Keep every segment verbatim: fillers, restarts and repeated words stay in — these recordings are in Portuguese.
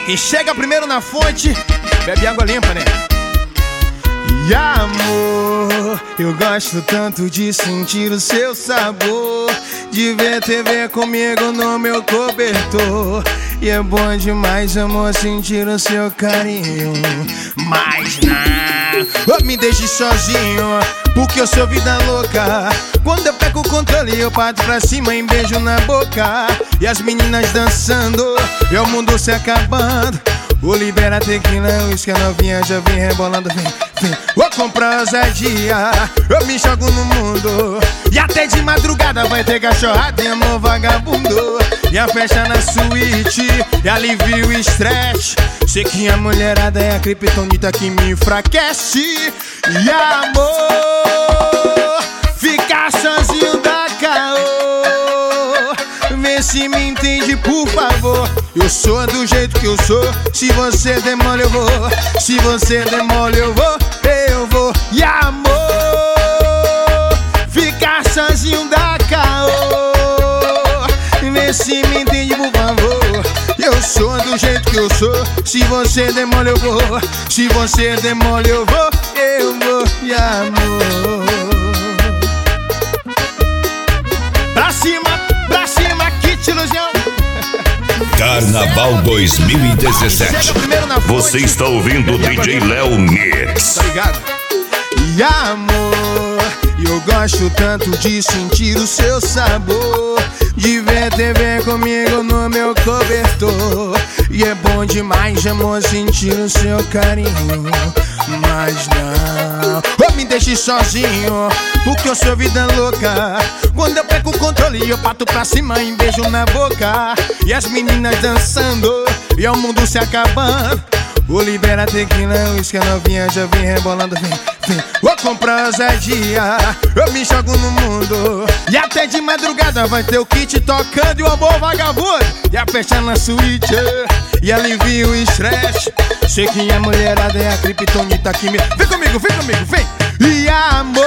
Quem chega primeiro na fonte, bebe água limpa, né? E amor, eu gosto tanto de sentir o seu sabor, de ver T V comigo no meu cobertor. E é bom demais, amor, sentir o seu carinho. Mas não, me deixe sozinho, porque eu sou vida louca. Quando eu pego o controle, eu parto pra cima em beijo na boca. E as meninas dançando, e o mundo se acabando. Vou liberar tequila, uísque, a novinha já vem rebolando, vem, vem. Vou comprar ousadia, eu me jogo no mundo. E até de madrugada vai ter cachorrada e amor vagabundo. E a festa na suíte, e alivia o estresse. Sei que a mulherada é a criptonita que me enfraquece. E amor, ficar sozinho dá caô. Vê se me entende, por favor. Eu sou do jeito que eu sou. Se você demole eu vou. Se você demole eu vou. Eu vou. E amor, ficar sozinho dá caô. Vê se me entende, por favor. Eu sou do jeito que eu sou. Se você demole eu vou. Se você demole eu vou. Eu vou. E amor, pra cima, pra cima, que ilusão. Carnaval dois mil e dezessete. Você está ouvindo o D J Léo Mix. Tá ligado? E amor, eu gosto tanto de sentir o seu sabor, de ver T V comigo no meu cobertor. E é bom demais, amor, sentir o seu carinho. Mas não, me deixe sozinho, porque eu sou vida louca. Quando eu pego o controle, eu bato pra cima em beijo na boca. E as meninas dançando, e o mundo se acabando. Vou liberar tequila, uísque, a novinha já vem rebolando, vem, vem. Vou comprar ousadia, eu me jogo no mundo. E até de madrugada vai ter o kit tocando e o amor vagabundo. E a festa na suíte, e alivia o estresse. Sei que a mulherada é a criptonita que me... Vem comigo, vem comigo, vem! E amor,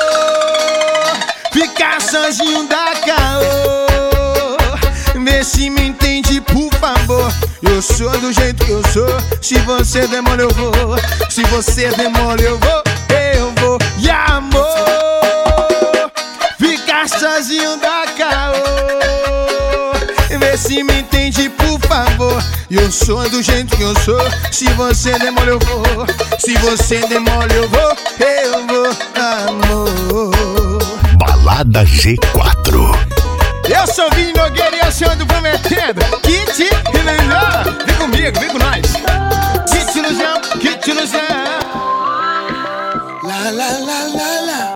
ficar sozinho dá caô. Vê se me entende, por favor. Eu sou do jeito que eu sou. Se você demole eu vou. Se você demole eu vou. Eu vou. E amor, ficar sozinho dá caô. Vê se me entende, por favor. Eu sou do jeito que eu sou. Se você demole eu vou. Se você demole eu vou. Eu vou, amor. Balada G quatro. Eu sou Vini Nogueira e eu sou do Prometendo. Kit ilusão, vem comigo, vem com nós. Kit ilusão, kit ilusão. La la la la la.